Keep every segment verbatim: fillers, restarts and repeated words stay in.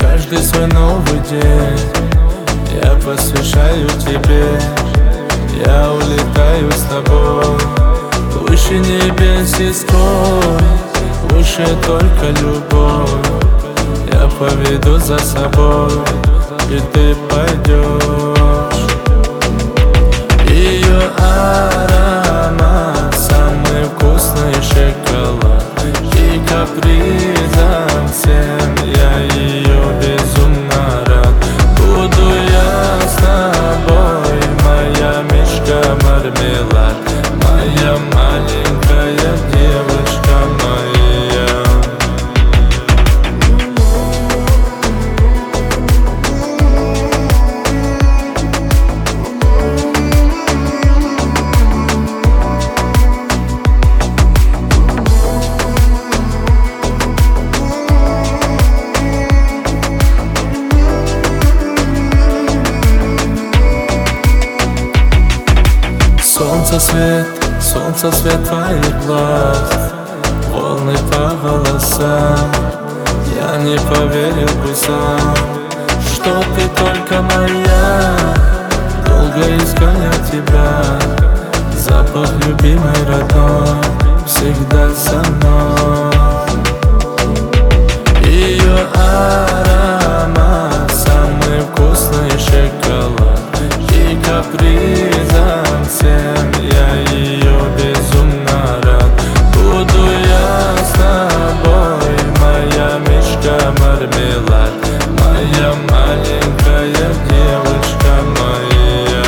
Каждый свой новый день я посвящаю тебе. Я улетаю с тобой выше небес и строй, выше только любовь. Я поведу за собой, и ты пойдешь. Ее аромат, самый вкусный шоколад, и капризом всем я ее безумно рад. Буду я с тобой, моя мишка мармелад, моя маленькая девочка моя. Солнце свет, солнце свет твоих глаз, волны по волосам. Я не поверил бы сам, что ты только моя. Долго искал я тебя, запах любимой родной всегда со мной. Ее аромат, самый вкусный шоколад, и капризом всем я ее безумно рад. Буду я с тобой, моя мишка мармелад, моя маленькая девочка моя.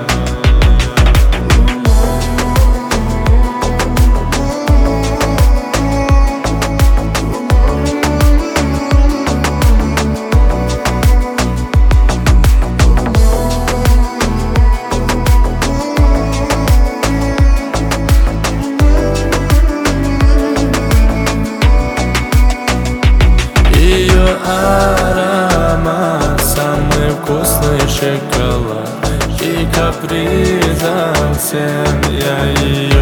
Ее аромат, самый вкусный шоколад, и капризом всем я ее